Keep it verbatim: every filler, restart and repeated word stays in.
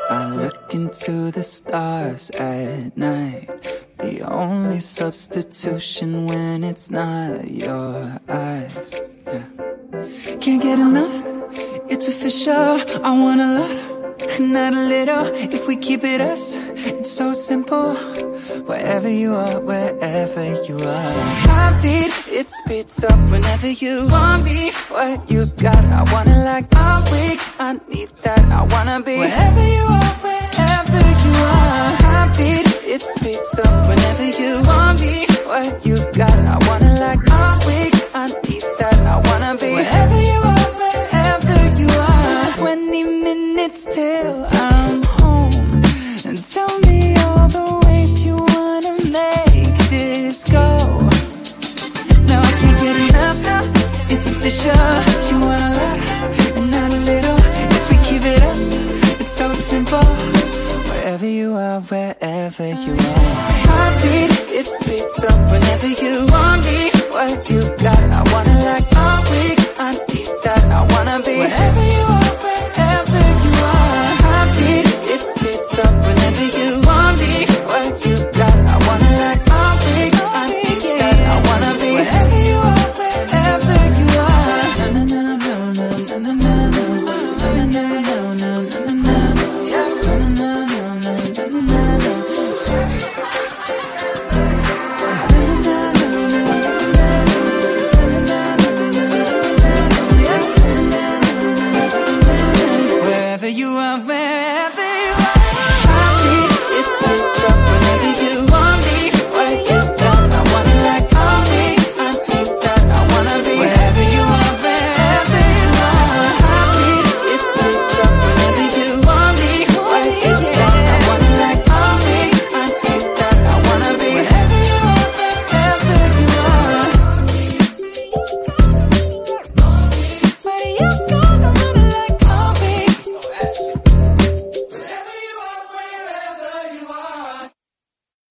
I look into the stars at night. The only substitution when it's not your eyes. Yeah. Can't get enough, it's official. I want a lot, not a little. If we keep it us, it's so simple. Wherever you are, wherever you are. Heartbeat, it speeds up whenever you want me. What you got, I wanna like. I'm weak, I need that, I wanna be. Wherever you are, wherever you are. Heartbeat, it speeds up whenever you want me. What you got, I wanna like. I'm weak, I need that, I wanna be. Wherever you are, wherever you are. Twenty minutes till I'm home. And tell me all the ways you wanna make this go. Now I can't get enough now, it's official. You want a lot and not a little. If we keep it us, it's so simple. Wherever you are, wherever you are. Heartbeat, it speeds up whenever you want me. What you got, I wanna like. I'm weak, I need that, I wanna be. Wherever you are, wherever you are. Heartbeat, it speeds up whenever you want me. What you got, I wanna like. I'm weak, I need that, I wanna be. Wherever you are, wherever you are. Na na na na na na na na na na na na na na. Yeah, na na na na na na na. Wherever you are.